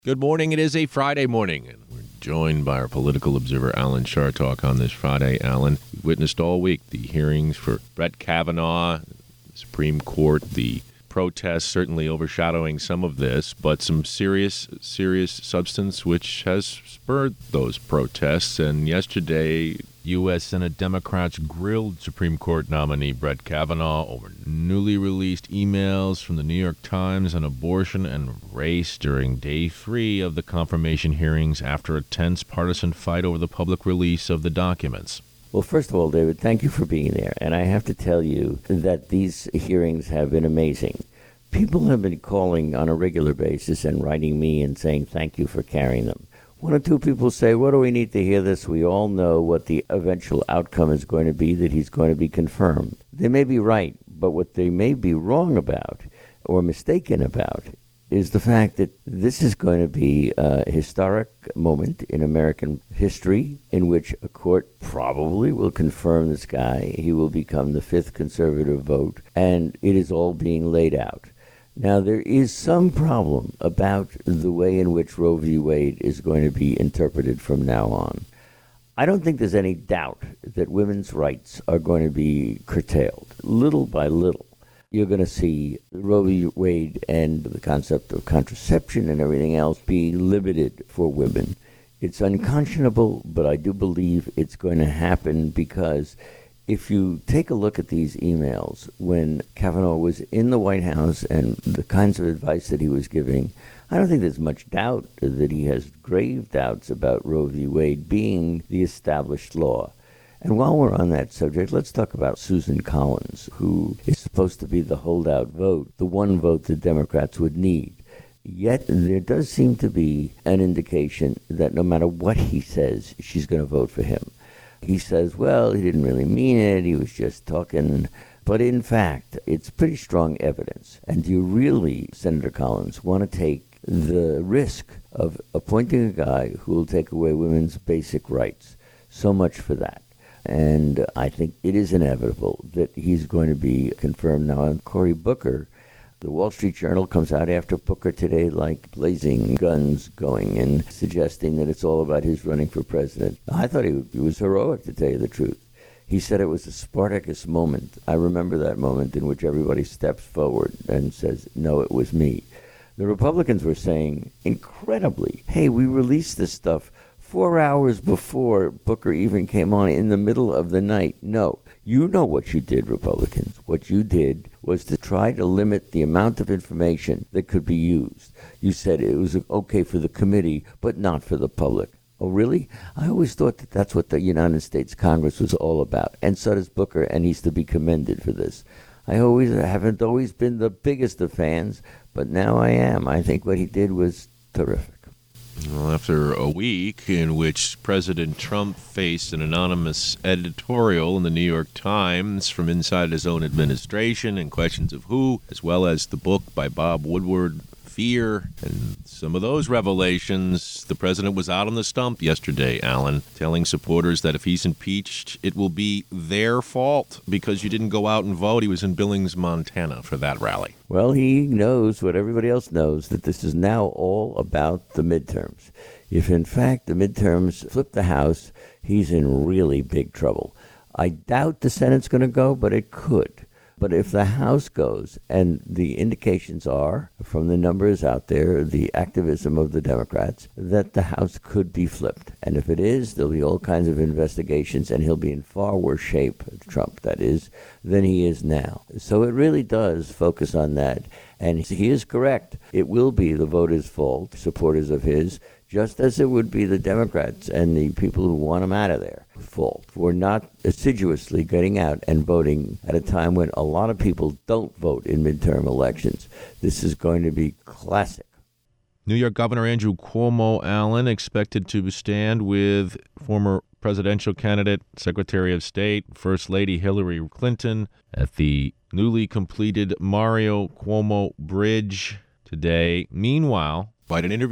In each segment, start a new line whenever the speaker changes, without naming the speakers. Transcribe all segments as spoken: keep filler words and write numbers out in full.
Good morning. It is a Friday morning, and we're joined by our political observer, Alan Chartock, on this Friday. Alan, we witnessed all week the hearings for Brett Kavanaugh, the Supreme Court, the protests certainly overshadowing some of this, but some serious, serious substance which has spurred those protests. And yesterday, U S. Senate Democrats grilled Supreme Court nominee Brett Kavanaugh over newly released emails from the New York Times on abortion and race during day three of the confirmation hearings after a tense partisan fight over the public release of the documents.
Well, first of all, David, thank you for being there. And I have to tell you that these hearings have been amazing. People have been calling on a regular basis and writing me and saying thank you for carrying them. One or two people say, what do we need to hear this? We all know what the eventual outcome is going to be, that he's going to be confirmed. They may be right, but what they may be wrong about or mistaken about is the fact that this is going to be a historic moment in American history in which a court probably will confirm this guy. He will become the fifth conservative vote, and it is all being laid out. Now, there is some problem about the way in which Roe v. Wade is going to be interpreted from now on. I don't think there's any doubt that women's rights are going to be curtailed, little by little. You're going to see Roe v. Wade and the concept of contraception and everything else be limited for women. It's unconscionable, but I do believe it's going to happen because if you take a look at these emails, when Kavanaugh was in the White House and the kinds of advice that he was giving, I don't think there's much doubt that he has grave doubts about Roe v. Wade being the established law. And while we're on that subject, let's talk about Susan Collins, who is supposed to be the holdout vote, the one vote the Democrats would need. Yet there does seem to be an indication that no matter what he says, she's going to vote for him. He says, well, he didn't really mean it, he was just talking. But in fact, it's pretty strong evidence. And do you really, Senator Collins, want to take the risk of appointing a guy who will take away women's basic rights? So much for that. And I think it is inevitable that he's going to be confirmed now. And Cory Booker, the Wall Street Journal comes out after Booker today like blazing guns going and suggesting that it's all about his running for president. I thought he, he was heroic, to tell you the truth. He said it was a Spartacus moment. I remember that moment in which everybody steps forward and says, no, it was me. The Republicans were saying incredibly, hey, we released this stuff four hours before Booker even came on in the middle of the night. No, you know what you did, Republicans. What you did was to try to limit the amount of information that could be used. You said it was okay for the committee, but not for the public. Oh, really? I always thought that that's what the United States Congress was all about. And so does Booker, and he's to be commended for this. I always haven't always been the biggest of fans, but now I am. I think what he did was terrific.
Well, after a week in which President Trump faced an anonymous editorial in the New York Times from inside his own administration and questions of who, as well as the book by Bob Woodward, Fear, and some of those revelations, the president was out on the stump yesterday, Alan, telling supporters that if he's impeached, it will be their fault because you didn't go out and vote. He was in Billings, Montana for that rally.
Well, he knows what everybody else knows, that this is now all about the midterms. If, in fact, the midterms flip the House, he's in really big trouble. I doubt the Senate's going to go, but it could. But if the House goes, and the indications are, from the numbers out there, the activism of the Democrats, that the House could be flipped. And if it is, there'll be all kinds of investigations, and he'll be in far worse shape, Trump, that is, than he is now. So it really does focus on that. And he is correct. It will be the voters' fault, supporters of his, just as it would be the Democrats and the people who want him out of there fault for not assiduously getting out and voting at a time when a lot of people don't vote in midterm elections. This is going to be classic.
New York Governor Andrew Cuomo, Allen, expected to stand with former presidential candidate, Secretary of State, First Lady Hillary Clinton at the newly completed Mario Cuomo Bridge today. Meanwhile, quite an interview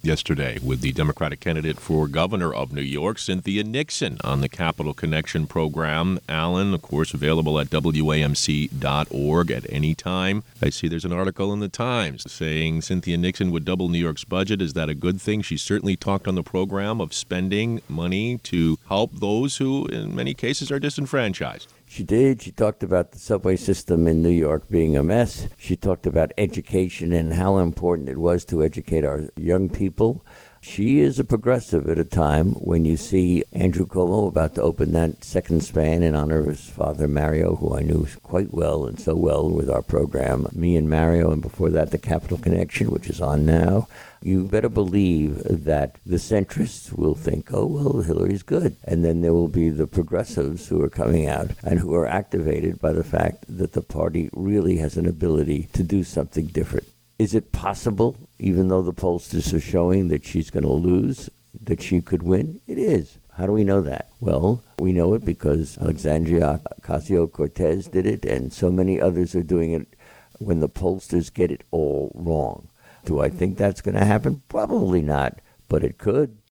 yesterday with the Democratic candidate for governor of New York, Cynthia Nixon, on the Capital Connection program. Alan, of course, available at W A M C dot org at any time. I see there's an article in the Times saying Cynthia Nixon would double New York's budget. Is that a good thing? She certainly talked on the program of spending money to help those who, in many cases, are disenfranchised.
She did. She talked about the subway system in New York being a mess. She talked about education and how important it was to educate our young people. She is a progressive at a time when you see Andrew Cuomo about to open that second span in honor of his father, Mario, who I knew quite well and so well with our program. Me and Mario, and before that, the Capital Connection, which is on now. You better believe that the centrists will think, oh, well, Hillary's good. And then there will be the progressives who are coming out and who are activated by the fact that the party really has an ability to do something different. Is it possible, even though the pollsters are showing that she's going to lose, that she could win? It is. How do we know that? Well, we know it because Alexandria Ocasio-Cortez did it, and so many others are doing it when the pollsters get it all wrong. Do I think that's going to happen? Probably not, but it could.